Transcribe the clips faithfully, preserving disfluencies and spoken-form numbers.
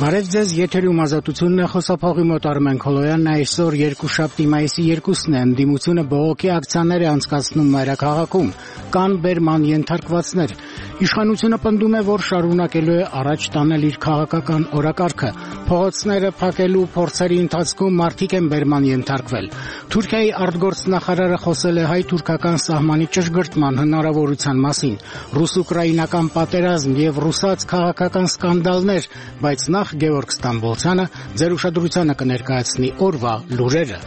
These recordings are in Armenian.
Բարև ձեզ, եթերում ազատությունն է, խոսափողի մոտ Արմեն Քոլոյանն է, այսօր երկուշաբթի մայիսի երկուսն է, ընդդիմությունը բողոքի ակցիաներ է անցկացնում մայրաքաղաքում, կան բերման ենթարկվածներ, իշխանությունը պնդում է, որ շարունակելու է առաջ տանել իր քաղաքական օրակարգը, փողոցները փակելու փորձերի ընթացքում մարդիկ են բերման ենթարկվել, Թուրքիայի արտգործնախարարը խոսել է հայ-թուրքական սահմանի ճշգրտման հնարավորության մասին, ռուս-ուկրաինական պատերազմ եւ ռուսաց քաղաքական սկանդալներ, բայց նախ Գևորգ Ստամբոլցյանը ձեր ուշադրությանը կներկայացնի օրվա լուրերը։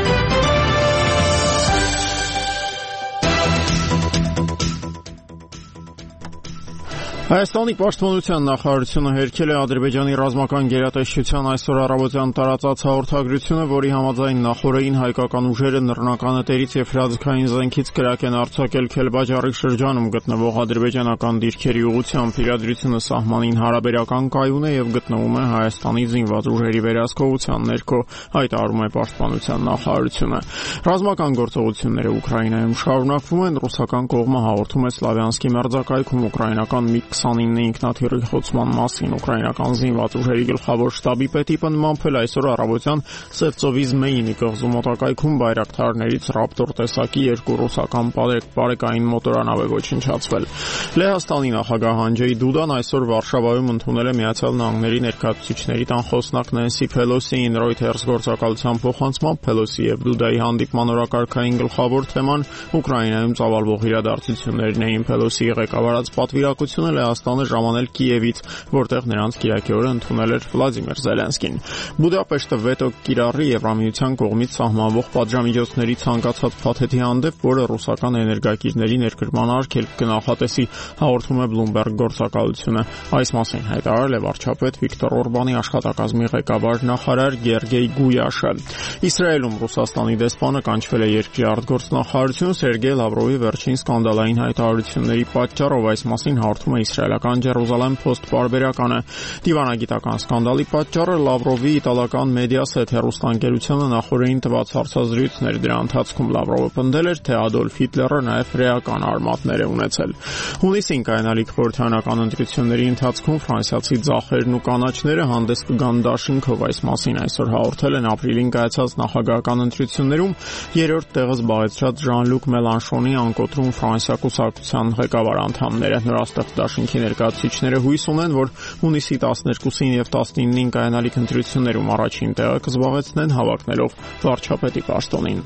Հայաստանի պաշտպանության նախարարությունը հերքել է Ադրբեջանի ռազմական գերատեսչության այսօր առավոտյան տարածած հաղորդագրությունը, որի համաձայն նախօրեին հայկական ուժերը նռնականետերից եւ հրաձգային զենքից կրակ են արձակել Քելբաջարի շրջանում գտնվող ադրբեջանական դիրքերի ուղղությամբ։ Իրադրությունը սահմանին հարաբերական կայուն է եւ գտնվում է Հայաստանի զինված ուժերի վերահսկողության ներքո, հայտարարում է պաշտպանության նախարարությունը։ Ռազմական գործողությունները Ուկրաինայում շարունակվում են, ռուսական կողմը հաղորդում է Սլավյանսկի մերձակայքում ուկրաինական մի քսանինը ինքնաթիռի խոցման մասին ուկրաինական զինված ուժերի գլխավոր շտաբի պետի պնդմամբ այսօր առավոտյան Սևծովի Զմեյինի կղզու մոտակայքում բայրակթարներից Ռապտոր տեսակի երկու ռուսական բարեկային մոտորանավ է ոչնչացվել։ Լեհաստանի նախագահ Անջեյ Դուդան այսօր Վարշավայում ընդունել է Միացյալ Նահանգների ներկայացուցիչների տան խոսնակ Նենսի Փելոսիին Reuters գործակալության փոխանցմամբ Փելոսի եւ Դուդայի հանդիպման օրակարգային գլխավոր թեման Ուկրաինայում ծավալվող իրադարձություններն էին։ Փելոսիի ղեկավարած պատվիրակությունը Լեհաստանը ժամանել Կիևից, որտեղ նրանց կիրակի օրը ընդունել էր Վլադիմիր Զելենսկին։ Բուդապեշտը վետո կիրառի Եվրամիության կողմից սահմանվող պատժամիջոցների ցանկացած փաթեթի հանդեպ, որը ռուսական էներգակիրների ներկրման արգելք կնախատեսի, հաղորդում է Bloomberg գործակալությունը։ Այս մասին հայտարարել է վարչապետ Վիկտոր Օրբանի աշխատակազմի ղեկավար նախարար Գերգեյ Գույաշը։ Իսրայելում Ռուսաստանի դեսպանը կանչվել է երկրի արտգործնախարարություն Սերգեյ Լավրովի վերջին սկանդալային հայտարարությունների պատճառով։ Այս մասին հաղորդում է իսրայելական Jerusalem Post պարբերականը։ Դիվանագիտական սկանդալի պատճառը Լավրովի իտալական Mediaset հեռուստաընկերությանը նախորդին տված հարցազրույցներ։ Դրա ընթացքում Լավրովը պնդել էր, թե Ադոլֆ Հիտլերը նաև ռեական արմատներ է ունեցել։ Հունիսին կայանալիք խորհրդարանական ընտրությունների ընթացքում ֆրանսիացի ձախերն ու կանաչները հանդես կգան դաշինքով։ Այս մասին այսօր հաղորդել են ապրիլին կայացած նախագահական ընտրություններում երրորդ տեղը զբաղեցրած Ժան-Լուկ Մելանշոնի անկոտրում Ֆրանսիա կուսակցության ղեկավար անդամները։ Նորաստեղծ դաշինքի ներկայացուցիչները հույս ունեն, որ հունիսի տասներկուսին եւ տասնինին կայանալիք ընտրություններում առաջին տեղը կզբաղեցնեն հավակնելով վարչապետի պաշտոնին։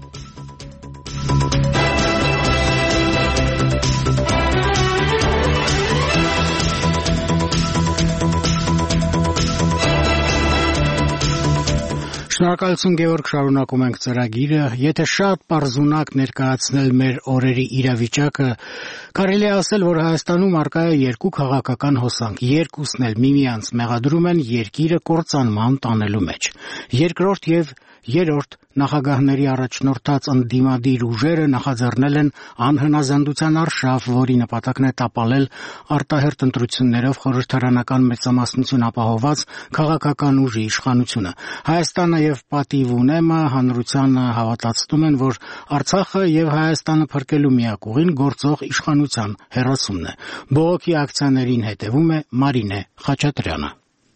Շնորհակալություն Գևորգ, շարունակում ենք ծրագիրը։ Եթե շատ պարզունակ ներկայացնել մեր օրերի իրավիճակը, կարելի է ասել, որ Հայաստանում առկա է երկու քաղաքական հոսանք, երկուսն էլ միմյանց մեղադրում են երկիրը կործանման տանելու մեջ։ Երկրորդ եւ երրորդ նախագահների առաջնորդած ընդդիմադիր ուժերը նախաձեռնել են անհնազանդության արշավ, որի նպատակն է տապալել արտահերթ ընտրություններով խորհրդարանական մեծամասնություն ապահովված քաղաքական ուժի իշխանությունը։ Հայաստանը եւ Պատիվ ունեմը հանրությանը հավատացնում են, որ Արցախը եւ Հայաստանը փրկելու միակ ուղին գործող իշխանության հեռացումն է։ Բողոքի ակցիաներին հետևում է Մարինե Խաչատրյանը։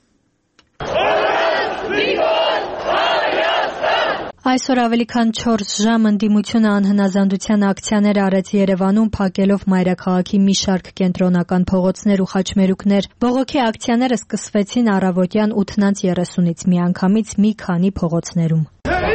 Այսօր ավելի քան չորս ժամ ընդդիմությունը անհնազանդության ակցիաներ արեց Երևանում, փակելով մայրաքաղաքի մի շարք կենտրոնական փողոցներ ու խաչմերուկներ։ Բողոքի ակցիաները սկսվեցին առավոտյան ութն երեսունից միանգամից մի քանի փողոցներում։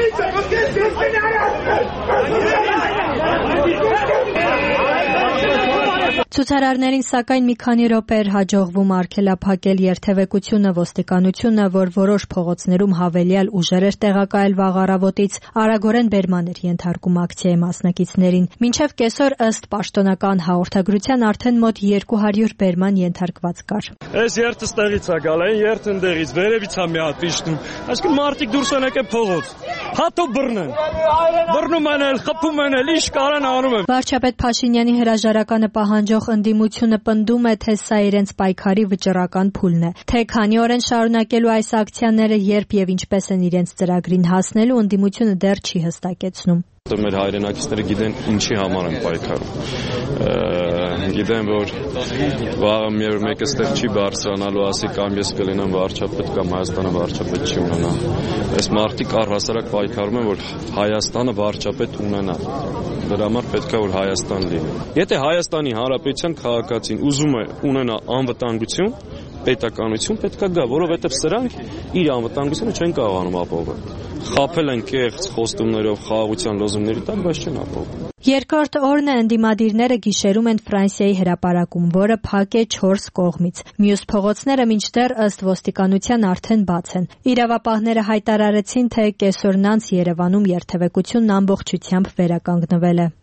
Ցուցարարներին սակայն մի քանի րոպե էր հաջողվում արգելափակել երթևեկությունը, ոստիկանությունը, որ որոշ փողոցներում հավելյալ ուժեր էր տեղակայել վաղ առավոտից, արագորեն բերման էր ենթարկում ակցիայի մասնակիցներին։ Մինչև կեսօր ըստ պաշտոնական հաղորդագրության արդեն մոտ երկու հարյուր բերման ենթարկված կար։ Այս երթը ստեղից է գալ, այն երթը ընդեղից, վերևից է մի հատ իջնում։ Այսինքն մարդիկ դուրս են եկել փողոց։ Հատո բռնեն։ Բռնում են, խփում են, ինչ կարան անում են։ Վարչապետ Փաշինյանի հրաժարականը պահանջող ընդդիմությունը պնդում է, թե սա իրենց պայքարի վճռական փուլն է։ Թե քանի օր են շարունակելու այս ակցիաները, երբ եւ ինչպես են իրենց ծրագրին հասնելու, ընդդիմությունը դեռ չի հստակեցնում։ Մեր հայրենակիցները գիտեն ինչի համար են պայքարում։ Գիտեմ, որ վաղը մի օր մեկը ստեղ չի բարձրանալու, ասի կամ ես կլինեմ վարչապետ, կամ Հայաստանը վարչապետ չի ունենա։ Այս մարդիկ առհասարակ պայքարում են, որ Հայաստանը վարչապետ ունենա։ Դրա համար պետք է որ Հայաստան լինի։ Եթե Հայաստանի Հանրապետության քաղաքացին ուզում է ունենա անվտանգություն, պետականություն պետք է գա, որովհետև սրանք իր անվտանգությունը չեն կարողանում ապահովել։ Խաբել են կեղծ խոստումներով, խաղաղության լոզունգների տակ, բայց չեն ապահովում։ Երկրորդ օրն է ընդդիմադիրները գիշերում են Ֆրանսիայի հրապարակում, որը փակ է չորս կողմից։ Մյուս փողոցները մինչդեռ ըստ ոստիկանության արդեն բաց են։ Իրավապահները հայտարարեցին, թե կեսօրն անց Երևանում երթևեկությունն ամբողջությամբ վերականգնվել է։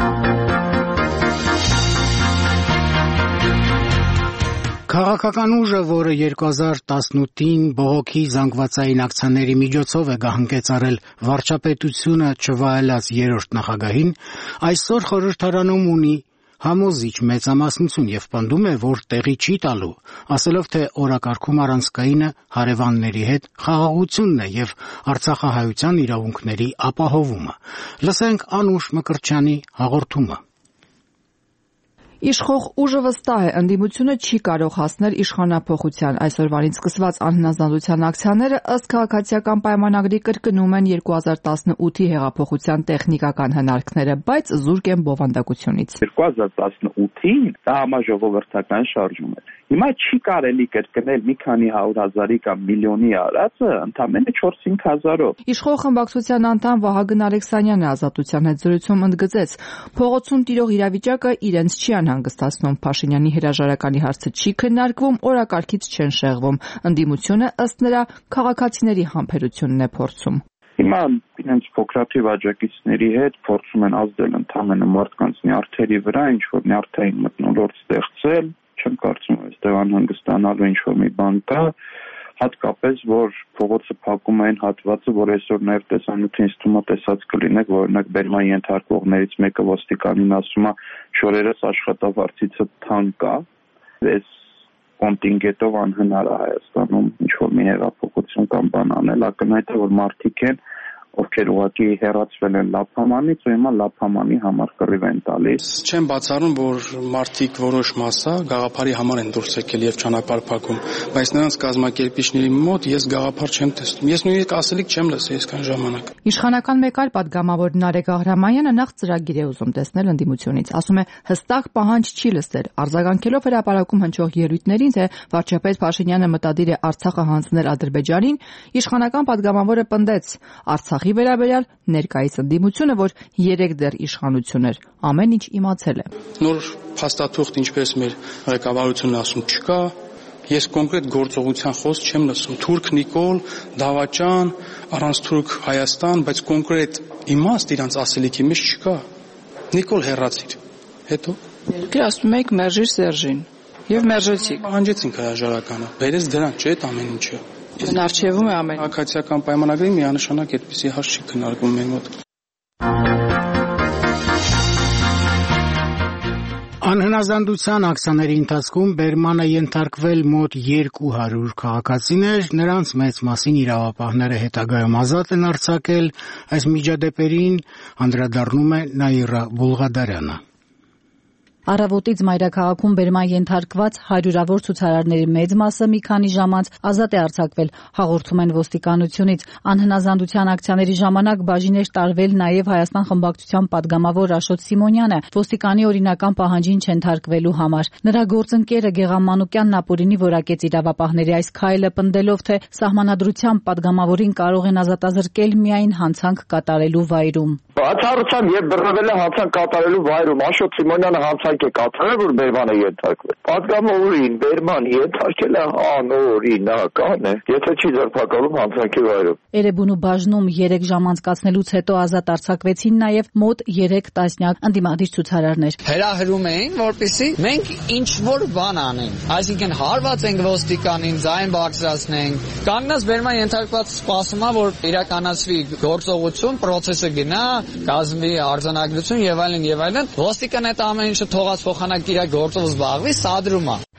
Քաղաքական ուժը, որը երկու հազար տասնութին բողոքի զանգվածային ակցիաների միջոցով է գահընկեցարել վարչապետությունը չվայելած երրորդ նախագահին, այսօր խորհրդարանում ունի համոզիչ մեծամասնություն եւ պնդում է, որ տեղի չի տալու, ասելով, թե օրակարգում առանցքայինը հարևանների հետ խաղաղությունն է եւ արցախահայության իրավունքների ապահովումը։ Լսենք Անուշ Մկրտչյանի հաղորդումը։ Իշխող ուժը վստահ է, ընդդիմությունը չի կարող հասնել իշխանափոխության։ Այսօրվանից սկսված անհնազանդության ակցիաները ըստ քաղաքացիական պայմանագրի կրկնում են երկու հազար տասնութի հեղափոխության տեխնիկական հնարքները, բայց զուրկ են բովանդակությունից։ երկու հազար տասնութին դա համաժողովրդական շարժում էր։ Հիմա չի կարելի կրկնել մի քանի հարյուր հազարի կամ միլիոնի արածը ընդամենը չորս-հինգ հազարով։ Իշխող խմբակցության անդամ Վահագն Ալեքսանյանը Ազատության հետ զրույցում ընդգծեց, փողոցում տիրող իրավիճակը իրենց չի անհանգստացնում, Փաշինյանի հրաժարականի հարցը չի քննարկվում, օրակարգից չեն շեղվում։ Ընդդիմությունը ըստ նրա քաղաքացիների համբերությունն է փորձում։ Հիմա իրենց փոքրաթիվ աջակիցների հետ փորձում են ազդել ընդամենը մարդկանց նյարդերի վրա, ինչ որ նյարդային մթնոլորտ ստեղծել, չեմ կարծում այստեղ անհանգստանալու ինչ որ մի բան կա, հատկապես որ փողոցը փակում են հատվածը, որ այսօր նաև տեսանյութին ստումա տեսած կլինեք, որ օրինակ բերման ենթարկողներից մեկը ոստիկանին ասում է շորերս աշխատավարձիցը թանկ կա, այս կոնտինգենտով անհնար է Հայաստանում ինչ որ մի հեղափոխություն կամ բան անել, ակնհայտ է որ մարդիկ են ովքեր ուղղակի հեռացվել են Լափամանից ու հիմա Լափամանի համար կռիվ են տալիս։ Չեմ բացառում, որ մարդիկ որոշ մասը գաղափարի համար են դուրս եկել եւ ճանապարհ փակում, բայց նրանց կազմակերպիչների մոտ ես գաղափար չեմ տեսնում։ Ես նույնիսկ ասելիք չեմ լսել այսքան ժամանակ։ Իշխանական մեկ այլ պատգամավոր Նարեկ Աղրամանյանը նախ ծրագիր է ուզում տեսնել ընդդիմությունից, ասում է հստակ պահանջ չի լսել, արձագանքելով հրապարակում հնչող ելույթներին, թե վարչապետ Փաշինյանը մտադիր է Արցախը հանձնել Ադրբեջանին, իշխանական պատգամավորը պնդեց Արցախի վերաբերյալ ներկայիս ընդդիմությունը, որ երեք դեռ իշխանություն էր, ամեն ինչ իմացել է։ Նոր փաստաթուղթ, ինչպես մեր ղեկավարությունն ասում, չկա, ես կոնկրետ գործողության խոսք չեմ լսում։ Թուրք Նիկոլ, Դավաճան, առանց Թուրք Հայաստան, բայց կոնկրետ իմաստ իրանց ասելիքի մեջ չկա։ Նիկոլ հեռացիր։ Հետո Երկրի ասում եք մերժիր Սերժին եւ մերժեցիք։ Պահանջեցինք հրաժարականը։ Բերեց դրան, չէ՞ այդ ամեն ինչը։ Հնարչևում է ամեն։ Քաղաքացիական պայմանագրի միանշանակ այդպիսի հարց չի քննարկվում մեր մոտ։ Անհնազանդության ակցիաների ընթացքում բերմանը ենթարկվել մոտ երկու հարյուր քաղաքացիներ, նրանց մեծ մասին իրավապահները հետագայում ազատ են արձակել, այս միջադեպերին անդրադառնում է Նաիրա Բուլղադարյանը։ Առավոտից մայրաքաղաքում բերման ենթարկված հարյուրավոր ցուցարարների մեծ մասը մի քանի ժամ անց ազատ է արձակվել, հաղորդում են ոստիկանությունից։ Անհնազանդության ակցիաների ժամանակ բաժին էր տարվել նաև Հայաստան խմբակցության պատգամավոր Աշոտ Սիմոնյանը, ոստիկանի օրինական պահանջին չենթարկվելու համար։ Նրա գործընկերը Գեգամ Մանուկյանն ապօրինի որակեց իրավապահների այս քայլը, պնդելով, թե սահմանադրությամբ պատգամավորին կարող են ազատազրկել միայն հանցանք կատարելու վայրում։ Բացառությամբ եւ բռնվելը հանցանք կատարելու վայրում Աշոտ Սիմոնյանը հանցանք է կատարել, որ բերմանը ենթարկվել։ Պատգամավորին բերման ենթարկելը անօրինական է, եթե չի ձերբակալում հանցանքի վայրում։ Էրեբունու բաժնում երեք ժամ անցկացնելուց հետո ազատ արձակվեցին նաև մոտ երեք տասնյակ ընդդիմադիր ցուցարարներ։ Հրահրում էին, որպեսզի մենք ինչ որ բան անենք, այսինքն հարված ենք ոստիկանին, ձայն բարձրացնենք։ Կանգնած բերման ենթարկված սպասում է, որ իրականացվի գործողություն, process-ը գնա, կազմվի արձանագրություն եւ այլն եւ այլն։ Ոստիկան այդ ամեն ինչը թողած փոխանակ իր գործով զբաղվի, սադրում է։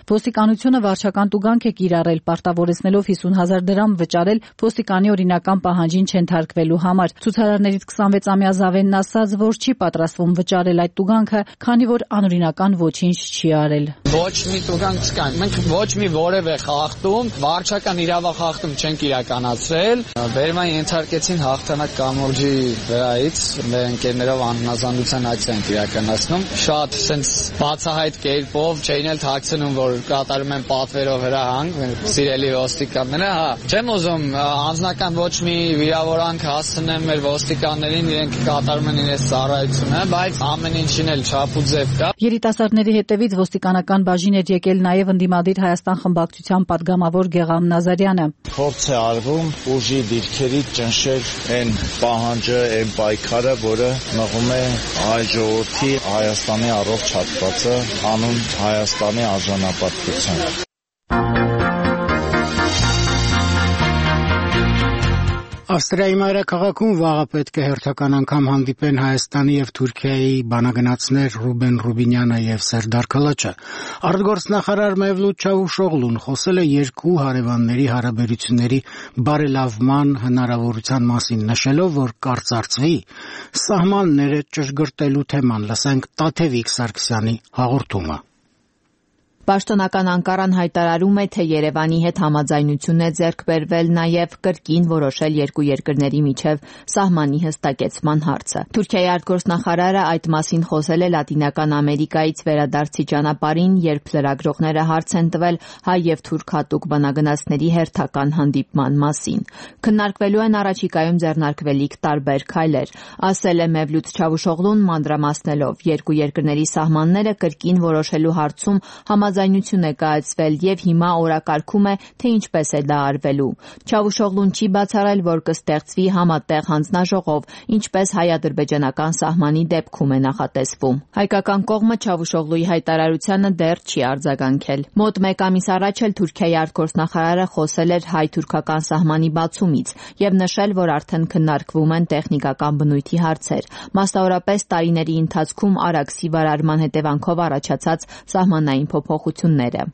Ոստիկանությունը վարչական տուգանք է կիրառել, պարտավորեցնելով հիսուն հազար դրամ վճարել ոստիկանի օրինական պահանջին չենթարկվելու համար։ Ցուցարարներից քսանվեցամյա Զավենն ասաց, որ չի պատրաստվում վճարել այդ տուգանքը, քանի որ անօրինական ոչինչ չի արել։ Ոչ մի տուգանք չկա։ Մենք ոչ մի որևէ խախտում, վարչական իրավախախտում չենք իրականացրել։ Բերման ենթարկեցին հաղթանակ կամուրջի վրայից, մեր ընկերներով անհնազանդության ակցիա ենք իրականացնում։ Շատ sense բացահայտ կերպով չէին էլ թաքցնում, որ կատարում են պատվերով հրահանգ, սիրելի ոստիկանները, հա։ Չեմ ուզում անձնական ոչ մի վիրավորանք հասցնեմ մեր ոստիկաններին, իրենք կատարում են իրենց ծառայությունը, բայց ամեն ինչին էլ չափ ու ձև կա։ Երիտասարդների հետևից ոստիկանական բաժին էր եկել նաև ընդդիմադիր Հայաստան խմբակցության պատգամավոր Գեղամ Նազարյանը։ Փորձ է արվում ուժի դիրքերից ճնշել այն պահանջը, այն պայքարը, որը մղում է հայ ժողովրդի Հայաստանի առողջ հատվածը հանուն Հայաստանի արժանապատվության։ Ավստրիայի մայրաքաղաքում վաղը պետք է հերթական անգամ հանդիպեն Հայաստանի եւ Թուրքիայի բանագնացներ Ռուբեն Ռուբինյանը եւ Սերդար Քլաչը։ Արտգործնախարար Մևլութ Չավուշօղլուն խոսել է երկու հարևանների հարաբերությունների բարելավման հնարավորության մասին, նշելով, որ կարծարծվի սահմանները ճշգրտելու թեման։ Լսենք Տաթևիկ Սարգսյանի հաղորդումը։ Պաշտոնական Անկարան հայտարարում է, թե Երևանի հետ համաձայնություն է ձեռք բերվել նաև կրկին որոշել երկու երկրների միջև սահմանի հստակեցման հարցը։ Թուրքիայի արտգործնախարարը այդ մասին խոսել է Լատինական Ամերիկայից վերադարձի ճանապարհին, երբ լրագրողները հարց են տվել հայ եւ թուրք հատուկ բանագնացների հերթական հանդիպման մասին։ Քննարկվելու են առաջիկայում ձեռնարկվելիք տարբեր քայլեր, ասել է Մևլութ Չավուշօղլուն, մանրամասնելով երկու երկրների սահմանները կրկին որոշելու հարցում համաձայնություն է կայացվել եւ հիմա օրակարգում է, թե ինչպես է դա արվելու։ Չավուշօղլուն չի բացառել, որ կստեղծվի համատեղ հանձնաժողով, ինչպես հայ-ադրբեջանական սահմանի դեպքում է նախատեսվում։ Հայկական կողմը Չավուշօղլուի հայտարարությանը դեռ չի արձագանքել։ Մոտ մեկ ամիս առաջ էլ Թուրքիայի արտգործնախարարը խոսել էր հայ-թուրքական սահմանի բացումից եւ նշել, որ արդեն քննարկվում են տեխնիկական բնույթի հարցեր, մասնավորապես տարիների ընթացքում Արաքսի վարարման հետևանքով առաջացած սահմանային փոփոխությունները։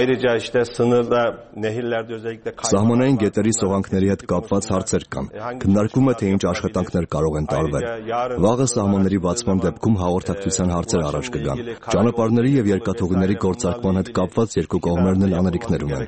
Սահմանային գետերի սողանքների հետ կապված հարցեր կան։ Քննարկվում է, թե ինչ աշխատանքներ կարող են տարվել։ Վաղը սահմանների բացման դեպքում հաղորդակցության հարցեր առաջ կգան։ Ճանապարհների եւ երկաթուղիների գործարկման հետ կապված երկու կողմերն էլ անելիքներ ունեն։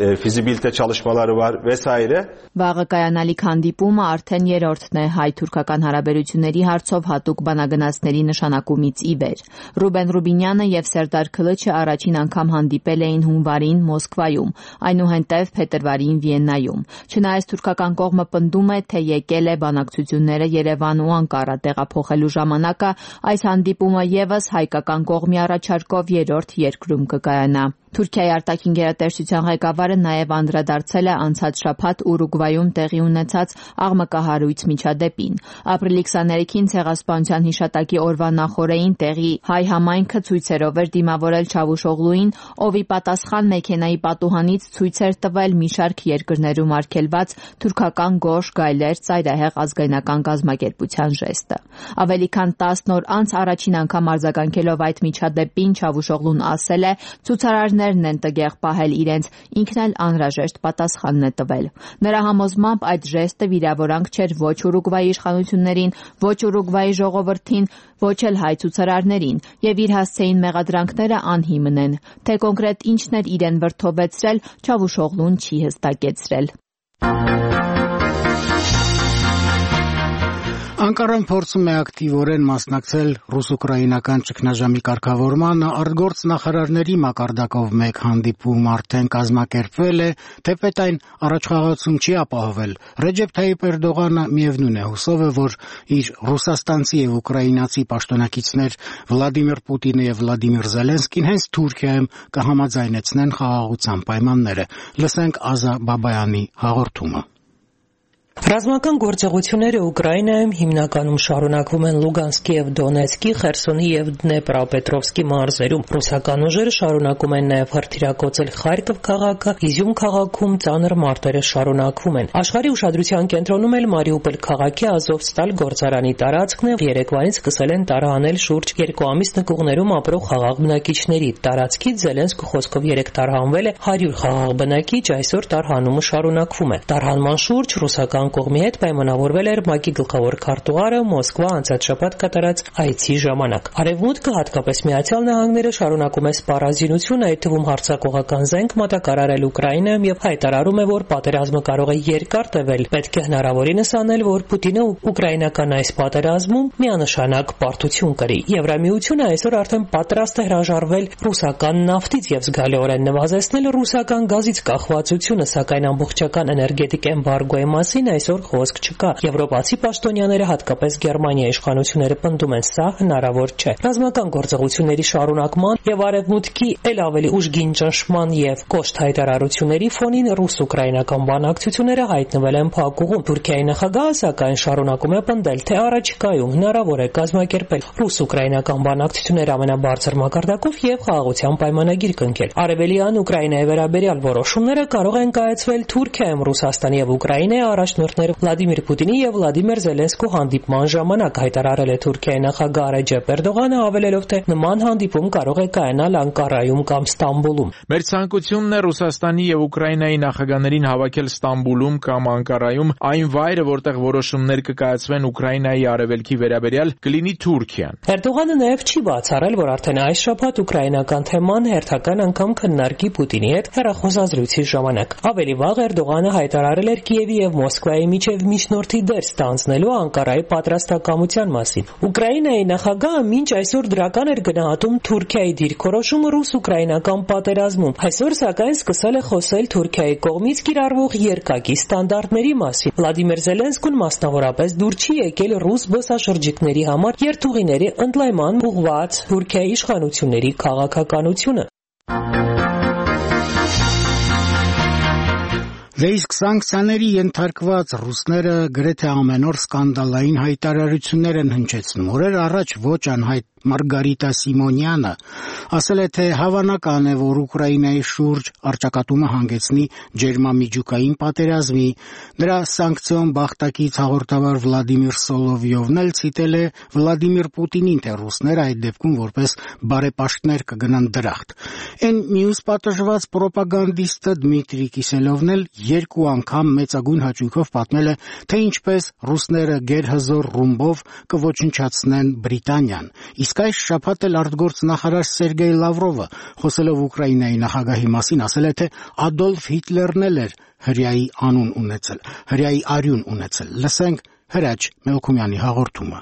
Վաղը կայանալիք հանդիպումը արդեն երրորդն է հայ-թուրքական հարաբերությունների հարցով հատուկ բանագնացների նշանակումից ի վեր։ Ռուբեն Ռուբինյանը եւ Սերդար Քլաչը առաջին անգամ հանդիպել էին հունվարին Մոսկվայում, այնուհետև փետրվարին Վիեննայում։ Չնայած թուրքական կողմը պնդում է, թե եկել է բանակցությունները Երևան ու Անկարա տեղափոխելու ժամանակը, այս հանդիպումը եւս հայկական կողմի առաջարկով երրորդ երկրում կկայանա։ Թուրքիայի արտաքին գերատեսչության ղեկավարը նաև անդրադարձել է անցած շաբաթ Ուրուգվայում տեղի ունեցած աղմկահարույց միջադեպին։ Ապրիլի քսաներեքին Ցեղասպանության հիշատակի օրվա նախօրեին տեղի հայ համայնքը ցույցերով էր դիմավորել Չավուշօղլուին, ով ի պատասխան մեքենայի պատուհանից ցույց էր տվել մի շարք երկրներում արգելված թուրքական գորշ գայլեր ծայրահեղ ազգայնական կազմակերպության ժեստը։ Ավելի քան տասն օր անց առաջին անգամ արձագանքելով այդ միջադեպին Չավուշօղլուն ասել է, ցուցարարներն են տգեղ պահել իրենց, ինքն էլ անհրաժեշտ պատասխանն է տվել։ Նրա համոզմամբ այդ ժեստը վիրավորանք չէր ոչ Ուրուգվայի իշխանություններին, ոչ Ուրուգվայի ժողովրդին, ոչ էլ հայ ցուցարարներին, եւ իր հասցեին մեղադրանքները անհիմն են։ Թե կոնկրետ ինչն էր իրեն վրդովեցրել, Չավուշօղլուն չի հստակեցրել։ Անկարան փորձում է ակտիվորեն մասնակցել ռուս-ուկրաինական ճգնաժամի կարգավորմանը, արտգործնախարարների մակարդակով մեկ հանդիպում արդեն կազմակերպվել է, թեպետ այն առաջխաղացում չի ապահովել։ Ռեջեփ Թայիփ Էրդողանը միևնույն է հուսով է, որ իր ռուսաստանցի եւ ուկրաինացի պաշտոնակիցներ Վլադիմիր Պուտինը եւ Վլադիմիր Զելենսկին հենց Թուրքիայում կհամաձայնեցնեն խաղաղության պայմանները։ Լսենք Ազա Բաբայանի հաղորդումը։ Ռազմական գործողությունները Ուկրաինայում հիմնականում շարունակվում են Լուգանսկի եւ Դոնեցկի, Խերսոնի եւ Դնեպրոպետրովսկի մարզերում։ Ռուսական ուժերը շարունակում են նաեւ հրթիռակոծել Խարկով քաղաքը, Իզյում քաղաքում ծանր մարտերը շարունակվում են։ Աշխարհի ուշադրության կենտրոնում էլ Մարիուպոլ քաղաքի Ազովստալ գործարանի տարածքն է, երեկվանից սկսել են տարհանել շուրջ երկու ամիս նկուղներում ապրող խաղաղ բնակիչների։ Տարածքից Զելենսկու խոսքով երեք տարհանվել է հարյուր խաղաղ բնակիչ, այսօր տարհանումը շարունակվում է։ Տարհանման շուրջ ռուսական կողմի հետ պայմանավորվել էր ՄԱԿ-ի գլխավոր քարտուղարը Մոսկվա անցած շաբաթ կատարած այցի ժամանակ։ Արևմուտքը, հատկապես Միացյալ Նահանգները, շարունակում է սպառազինություն, այդ թվում հարձակողական զենք մատակարարել Ուկրաինայում եւ հայտարարում է, որ պատերազմը կարող է երկար տևել։ Պետք է հնարավորինս անել, որ Պուտինը ուկրաինական այս պատերազմում միանշանակ պարտություն կրի։ Եվրամիությունը այսօր արդեն պատրաստ է հրաժարվել ռուսական նավթից եւ զգալիորեն նվազեցնել ռուսական գազից կախվածությունը, սակայն ամբողջական էներգետիկ էմբարգոյի մասին այսօր խոսք չկա։ Եվրոպացի պաշտոնյաները, հատկապես Գերմանիայի իշխանությունները պնդում են, սա հնարավոր չէ։ Ռազմական գործողությունների շարունակման եւ արևմուտքի ել ավելի ուժգին ճնշման եւ կոշտ հայտարարությունների ֆոնին ռուս-ուկրաինական բանակցությունները հայտնվել են փակուղում։ Թուրքիայի նախագահը, սակայն, շարունակում է պնդել, թե առաջիկայում հնարավոր է կազմակերպել ռուս-ուկրաինական բանակցություններ ամենաբարձր մակարդակով եւ խաղաղության պայմանագիր կնքել։ Արևելյան Ուկրաինայի վերաբերյալ որոշումները կարող են կայացվել Թուրքիայում Ռուսաստանի եւ Ուկրաինայի առաջնորդներ Վլադիմիր Պուտինի եւ Վլադիմիր Զելենսկու հանդիպման ժամանակ, հայտարարել է Թուրքիայի նախագահ Ռեջեփ Էրդողանը, հավելելով, թե նման հանդիպում կարող է կայանալ Անկարայում կամ Ստամբուլում։ Մեր ցանկությունն է Ռուսաստանի եւ Ուկրաինայի նախագահներին հավաքել Ստամբուլում կամ Անկարայում, այն վայրը, որտեղ որոշումներ կկայացվեն Ուկրաինայի արևելքի վերաբերյալ, կլինի Թուրքիան։ Էրդողանը նաեւ չի բացառել, որ արդեն այս շաբաթ ուկրաինական թեման հերթական անգամ քննարկի Պուտինի հետ հեռախոսազրույցի ժամանակ։ Ավելի վաղ Էրդողանը հայտարարել էր Կիևի եւ Մոսկվայի միջև միջնորդի դեր ստանձնելու Անկարայի պատրաստակամության մասին։ Ուկրաինայի նախագահը մինչ այսօր դրական էր գնահատում Թուրքիայի դիրքորոշումը ռուս-ուկրաինական պատերազմում։ Այսօր, սակայն, սկսել է խոսել Թուրքիայի կողմից կիրառվող երկակի ստանդարտների մասին։ Վլադիմիր Զելենսկուն մասնավորապես դուր չի եկել ռուս զբոսաշրջիկների համար երթուղիների ընդլայնման ուղղված Թուրքիայի իշխանությունների քաղաքականությունը։ Դե իսկ սանկցիաների ենթարկված ռուսները գրեթե ամեն օր սկանդալային հայտարարություններ են հնչեցնում։ Օրեր առաջ ոչ անհայտ Մարգարիտա Սիմոնյանը ասել է, թե հավանական է, որ Ուկրաինայի շուրջ առճակատումը հանգեցնի ջերմամիջուկային պատերազմի։ Նրա սանկցիոն բախտակից հաղորդավար Վլադիմիր Սոլովյովն էլ ցիտել է Վլադիմիր Պուտինին, թե ռուսները այդ դեպքում որպես բարեպաշտներ կգնան դրախտ։ Այն մյուս պատժված պրոպագանդիստը Դմիտրի Կիսելովն էլ երկու անգամ մեծագույն հաճույքով պատմել է, թե ինչպես ռուսները գերհզոր ռումբով կոչնչացնեն Բրիտանիան։ Իսկ այս շաբաթ էլ արտգործնախարար Սերգեյ Լավրովը, խոսելով Ուկրաինայի նախագահի մասին, ասել է, թե Ադոլֆ Հիտլերն էլ էր հրեայի անուն ունեցել, հրեայի արյուն ունեցել։ Լսենք Հրաչ Մելքումյանի հաղորդումը։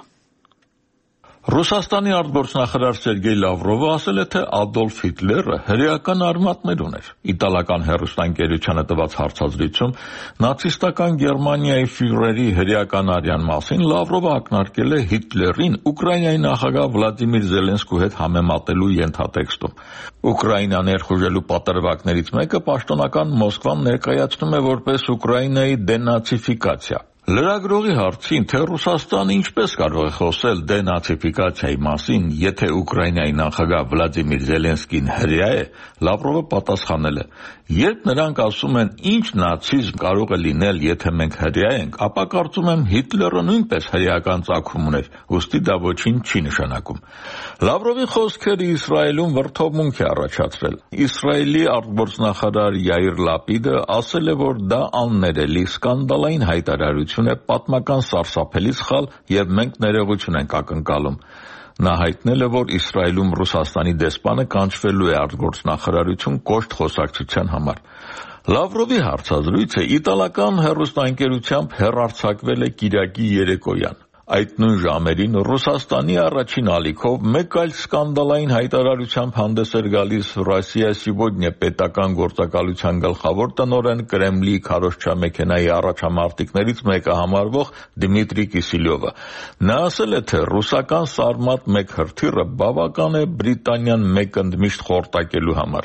Ռուսաստանի արտգործնախարար Սերգեյ Լավրովը ասել է, թե Ադոլֆ Հիտլերը հրեական արմատներ ուներ։ Իտալական հեռուստաընկերությանը տված հարցազրույցում նացիստական Գերմանիայի ֆյուրերի հրեական արյան մասին Լավրովը ակնարկել է Հիտլերին Ուկրաինայի նախագահ Վլադիմիր Զելենսկու հետ համեմատելու ենթատեքստում։ Ուկրաինա ներխուժելու պատրվակներից մեկը պաշտոնական Մոսկվան ներկայացնում է որպես Ուկրաինայի դենացիֆիկացիա։ Լրագրողի հարցին, թե Ռուսաստանը ինչպես կարող է խոսել դենացիֆիկացիայի մասին, եթե Ուկրաինայի նախագահ Վլադիմիր Զելենսկին հրեա է, Լավրովը պատասխանել է. երբ նրանք ասում են ինչ նացիզմ կարող է լինել, եթե մենք հրեա ենք, ապա կարծում եմ Հիտլերը նույնպես հրեական ծագում ուներ, ուստի դա ոչինչ չի նշանակում։ Լավրովի խոսքերը Իսրայելում վրդովմունք է առաջացրել։ Իսրայելի արտգործնախարար Յայիր Լապիդը ասել է, որ դա աններելի սկանդալային հայտարարություն է, պատմական սարսափելի սխալ եւ մենք ներողություն ենք ակնկալում։ Նա հայտնել է, որ Իսրայելում Ռուսաստանի դեսպանը կանչվելու է արտգործնախարարություն կոշտ խոսակցության համար։ Լավրովի հարցազրույցը իտալական հեռուստաընկերությամբ հեռարձակվել է կիրակի երեկոյան։ Այդ նույն ժամերին Ռուսաստանի առաջին ալիքով մեկ այլ սկանդալային հայտարարությամբ հանդես էր գալիս Ռոսիա Սիվոդնյա պետական գործակալության գլխավոր տնօրեն Կրեմլի քարոզչամեքենայի առաջամարտիկներից մեկը համարվող Դմիտրի Կիսելյովը։ Նա ասել է, թե ռուսական Սարմատ մեկ հրթիռը բավական է Բրիտանիան մեկ ընդմիշտ խորտակելու համար։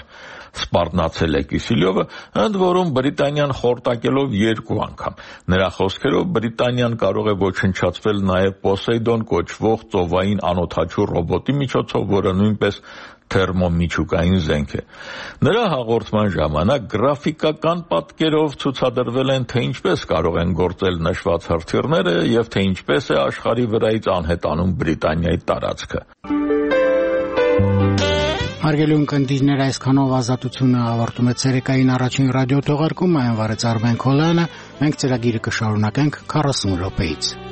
սպառնացել է Կիսիլյովը, ընդ որում Բրիտանիան խորտակելով երկու անգամ։ Նրա խոսքերով Բրիտանիան կարող է ոչնչացվել նաև Պոսեյդոն կոչվող ծովային անօդաչու ռոբոտի միջոցով, որը նույնպես թերմոմիջուկային զենք է։ Նրա հաղորդման ժամանակ գրաֆիկական պատկերով ցուցադրվել են, թե ինչպես կարող են գործել նշված հրթիռները եւ թե ինչպես է աշխարհի վրայից անհետանում Բրիտանիայի տարածքը։ Հարգելի ունկնդիրներ, այսքանով ազատությունը ավարտում է ցերեկային առաջին ռադիո թողարկումը, այն վարեց Արմեն Քոլյանը, մենք ծրագիրը կշարունակենք քառասուն րոպեից։